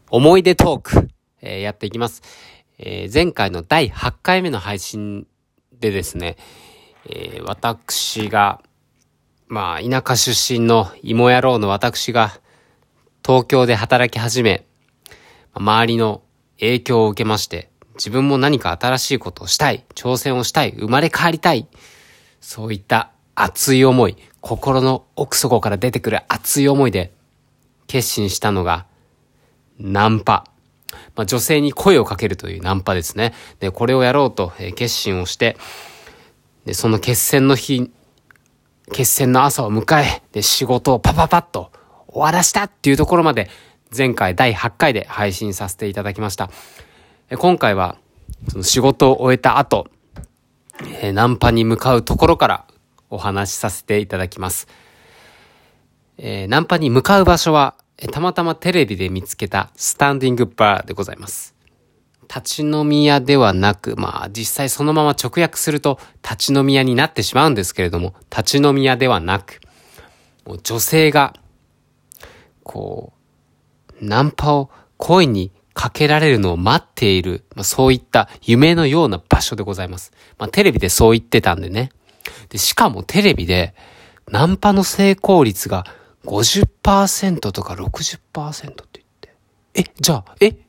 思い出トーク、やっていきます。前回の第8回目の配信でですね、私が、田舎出身の芋野郎の私が東京で働き始め、周りの影響を受けまして、自分も何か新しいことをしたい、挑戦をしたい、生まれ変わりたい、そういった熱い思い、心の奥底から出てくる熱い思いで決心したのがナンパ。女性に声をかけるというナンパですね。で、これをやろうと、決心をして、で、その決戦の朝を迎え、で、仕事をパパパッと終わらしたっていうところまで、前回第8回で配信させていただきました。今回は、その仕事を終えた後、ナンパに向かうところからお話しさせていただきます。ナンパに向かう場所は、たまたまテレビで見つけたスタンディングバーでございます。立ち飲み屋ではなく、実際そのまま直訳すると立ち飲み屋になってしまうんですけれども、立ち飲み屋ではなく、もう女性が、ナンパを声にかけられるのを待っている、そういった夢のような場所でございます。テレビでそう言ってたんでね。で、しかもテレビでナンパの成功率が50% とか 60% って言って。じゃあ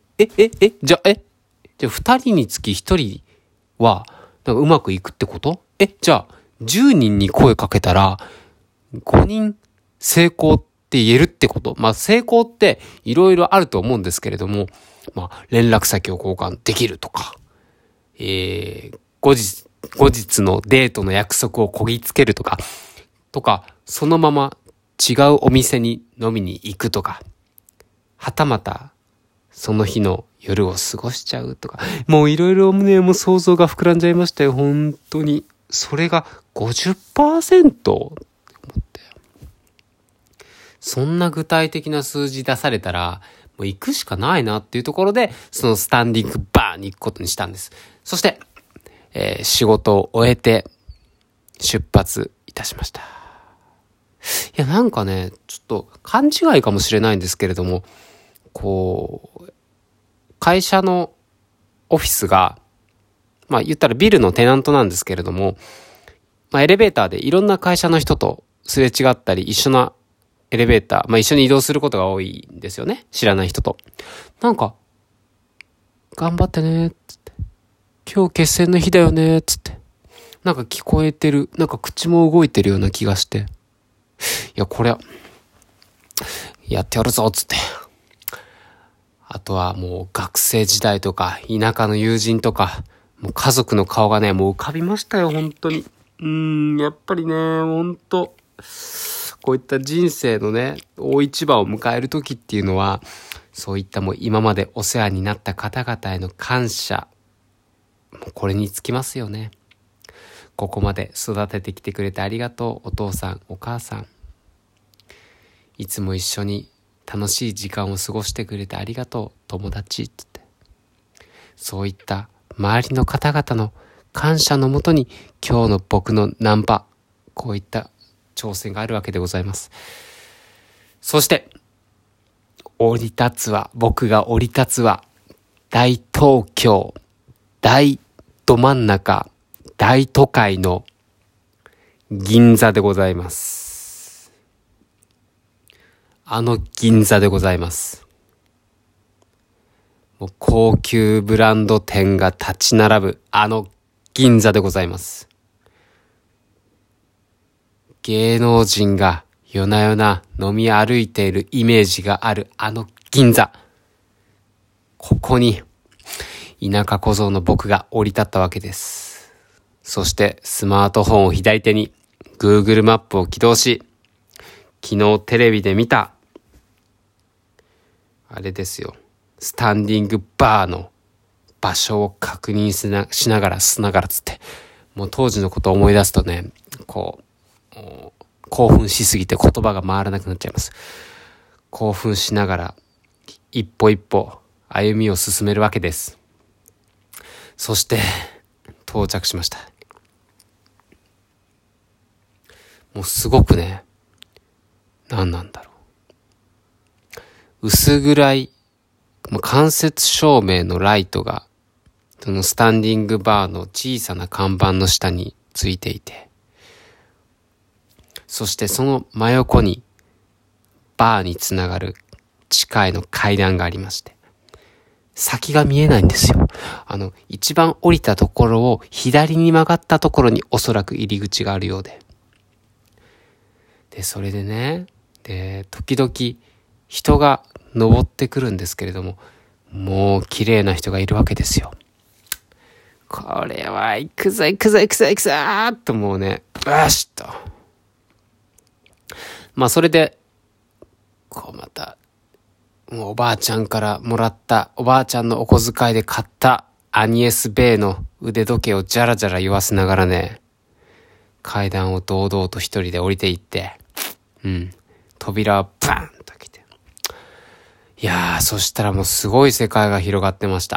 2人につき1人は、うまくいくってこと？じゃあ、10人に声かけたら、5人成功って言えるってこと？成功っていろいろあると思うんですけれども、連絡先を交換できるとか、後日のデートの約束をこぎつけるとか、そのまま違うお店に飲みに行くとか、はたまたその日の夜を過ごしちゃうとか、もういろいろね、もう想像が膨らんじゃいましたよ、本当に。それが 50% って思って。そんな具体的な数字出されたら、もう行くしかないなっていうところで、そのスタンディングバーに行くことにしたんです。そして、仕事を終えて出発いたしました。いや、なんかね、ちょっと勘違いかもしれないんですけれども、会社のオフィスが、言ったらビルのテナントなんですけれども、エレベーターでいろんな会社の人とすれ違ったり、一緒なエレベーター、一緒に移動することが多いんですよね。知らない人と。なんか、頑張ってね、つって。今日決戦の日だよね、つって。なんか聞こえてる、なんか口も動いてるような気がして。いや、これ、やってやるぞ、つって。あとはもう学生時代とか、田舎の友人とか、もう家族の顔がね、もう浮かびましたよ、本当に。やっぱりね、本当こういった人生のね、大一番を迎える時っていうのは、そういったもう今までお世話になった方々への感謝、もうこれにつきますよね。ここまで育ててきてくれてありがとう、お父さん、お母さん。いつも一緒に楽しい時間を過ごしてくれてありがとう、友達って。そういった周りの方々の感謝のもとに、今日の僕のナンパ、こういった挑戦があるわけでございます。そして、僕が降り立つは、大東京、大ど真ん中、大都会の銀座でございます。あの銀座でございます。もう高級ブランド店が立ち並ぶあの銀座でございます。芸能人が夜な夜な飲み歩いているイメージがあるあの銀座。ここに田舎小僧の僕が降り立ったわけです。そしてスマートフォンを左手に Google マップを起動し、昨日テレビで見たあれですよ、スタンディングバーの場所を確認しながらつって、もう当時のことを思い出すとね、興奮しすぎて言葉が回らなくなっちゃいます。興奮しながら一歩一歩歩みを進めるわけです。そして到着しました。もうすごくね、何なんだろう、薄暗い間接照明のライトが、そのスタンディングバーの小さな看板の下についていて、そしてその真横にバーにつながる地下への階段がありまして、先が見えないんですよ。一番降りたところを左に曲がったところにおそらく入り口があるようで。で、それでね、時々人が登ってくるんですけれども、もう綺麗な人がいるわけですよ。これは行くぞーっともうね、よしと。それで、また、もうおばあちゃんからもらった、おばあちゃんのお小遣いで買ったアニエス・ベイの腕時計をジャラジャラ言わせながらね、階段を堂々と一人で降りていって、扉をバーンと開けて。いやー、そしたらもうすごい世界が広がってました。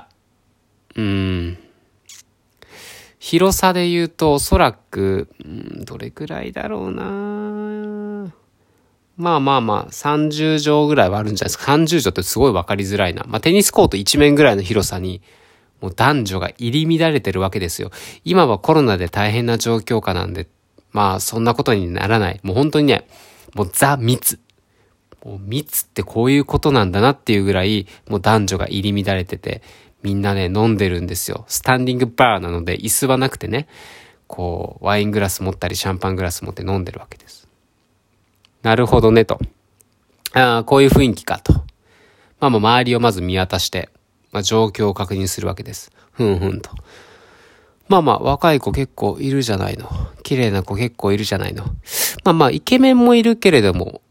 広さで言うとおそらく、どれくらいだろうな。30畳ぐらいはあるんじゃないですか。30畳ってすごい分かりづらいな。テニスコート一面ぐらいの広さに、もう男女が入り乱れてるわけですよ。今はコロナで大変な状況下なんで、そんなことにならない。もう本当にね、もうザ密。もう密ってこういうことなんだなっていうぐらい、もう男女が入り乱れてて、みんなね、飲んでるんですよ。スタンディングバーなので、椅子はなくてね、ワイングラス持ったり、シャンパングラス持って飲んでるわけです。なるほどね、と。こういう雰囲気か、と。周りをまず見渡して、状況を確認するわけです。ふんふんと。若い子結構いるじゃないの。綺麗な子結構いるじゃないの。イケメンもいるけれども、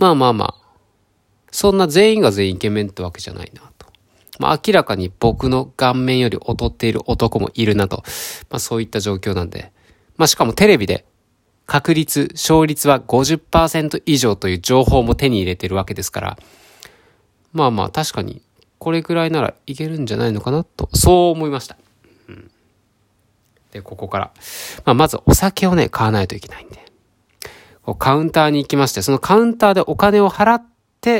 そんな全員が全員イケメンってわけじゃないなと。明らかに僕の顔面より劣っている男もいるなと。そういった状況なんで。しかもテレビで勝率は 50% 以上という情報も手に入れてるわけですから、確かにこれくらいならいけるんじゃないのかなと、そう思いました。で、ここから。まずお酒をね、買わないといけないんで。カウンターに行きまして、そのカウンターでお金を払って、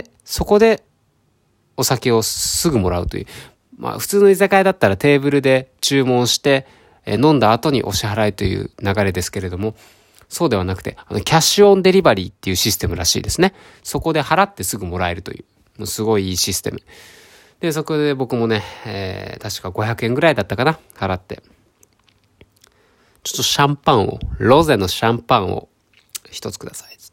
そこでお酒をすぐもらうという。普通の居酒屋だったらテーブルで注文して、飲んだ後にお支払いという流れですけれども、そうではなくて、キャッシュオンデリバリーっていうシステムらしいですね。そこで払ってすぐもらえるという、すごいいいシステム。で、そこで僕もね、確か500円ぐらいだったかな、払って。ちょっとシャンパンを、ロゼのシャンパンを一つください、つって。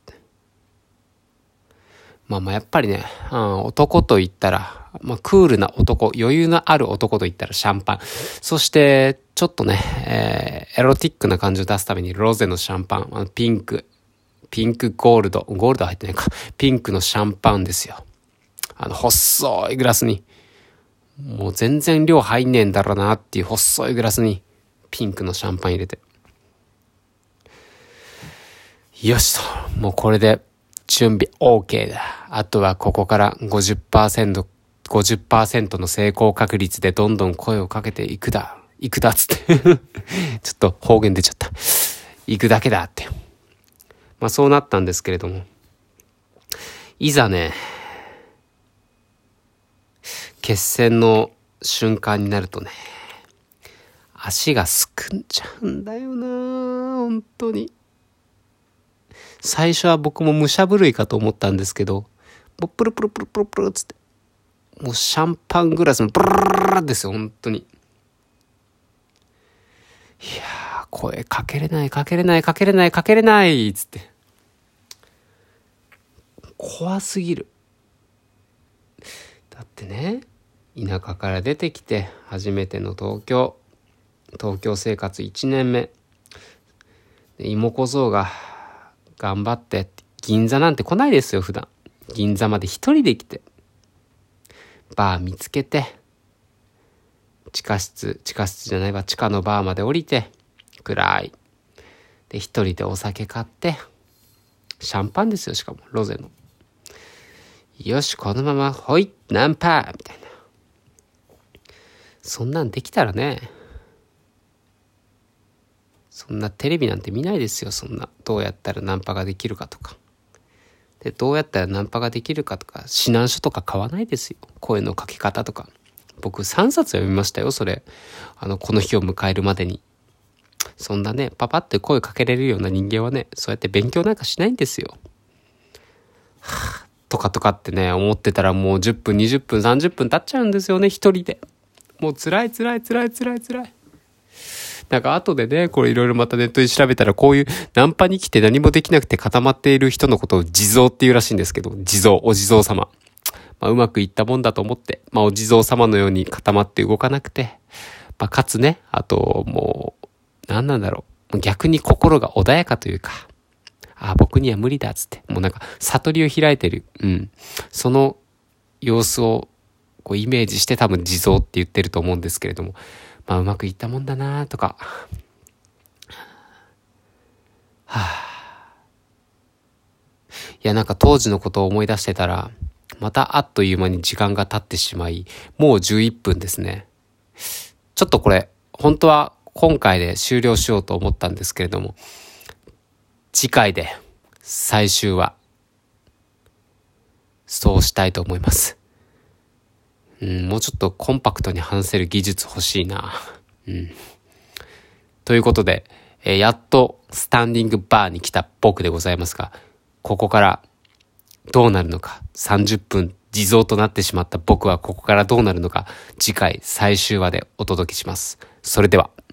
やっぱりね、男と言ったら、クールな男、余裕のある男と言ったらシャンパン。そして、ちょっとね、エロティックな感じを出すためにロゼのシャンパン、ピンクゴールドは入ってないか、ピンクのシャンパンですよ。細いグラスに、もう全然量入んねえんだろうなっていう細いグラスに、ピンクのシャンパン入れて。よしと、もうこれで準備 OK だ。あとはここから 50% の成功確率でどんどん声をかけていくだっつってちょっと方言出ちゃった。行くだけだって。そうなったんですけれども、いざね、決戦の瞬間になるとね、足がすくんじゃうんだよな、本当に。最初は僕も武者震いかと思ったんですけど、もうプルプルプルプルプルつって、もうシャンパングラスのブルルルルですよ、本当に。いやー、声かけれないつって。怖すぎる。だってね、田舎から出てきて初めての東京生活1年目。妹小僧が頑張って銀座なんて来ないですよ、普段。銀座まで一人で来て、バー見つけて、地下のバーまで降りて、暗い。で、一人でお酒買って、シャンパンですよ、しかも、ロゼの。よし、このまま、ほい、ナンパみたいな。そんなんできたらね、そんなテレビなんて見ないですよ、そんな。どうやったらナンパができるかとか。 で、どうやったらナンパができるかとか、指南書とか買わないですよ。声のかけ方とか。僕3冊読みましたよ、それ。この日を迎えるまでに。そんなね、パパって声かけれるような人間はね、そうやって勉強なんかしないんですよ。とかってね、思ってたらもう10分、20分、30分経っちゃうんですよね、一人で。もう辛い。なんか後でね、これいろいろまたネットで調べたら、こういうナンパに来て何もできなくて固まっている人のことを地蔵っていうらしいんですけど、お地蔵様。うまくいったもんだと思って、お地蔵様のように固まって動かなくて、かつね、あともう、何なんだろう。逆に心が穏やかというか、僕には無理だっつって、もうなんか悟りを開いてる。その様子をこうイメージして多分地蔵って言ってると思うんですけれども、うまくいったもんだなとか。いや、なんか当時のことを思い出してたら、またあっという間に時間が経ってしまい、もう11分ですね。ちょっとこれ、本当は今回で終了しようと思ったんですけれども、次回で最終話、そうしたいと思います。もうちょっとコンパクトに話せる技術欲しいな。ということで、やっとスタンディングバーに来た僕でございますが、ここからどうなるのか、30分地蔵となってしまった僕はここからどうなるのか、次回最終話でお届けします。それでは。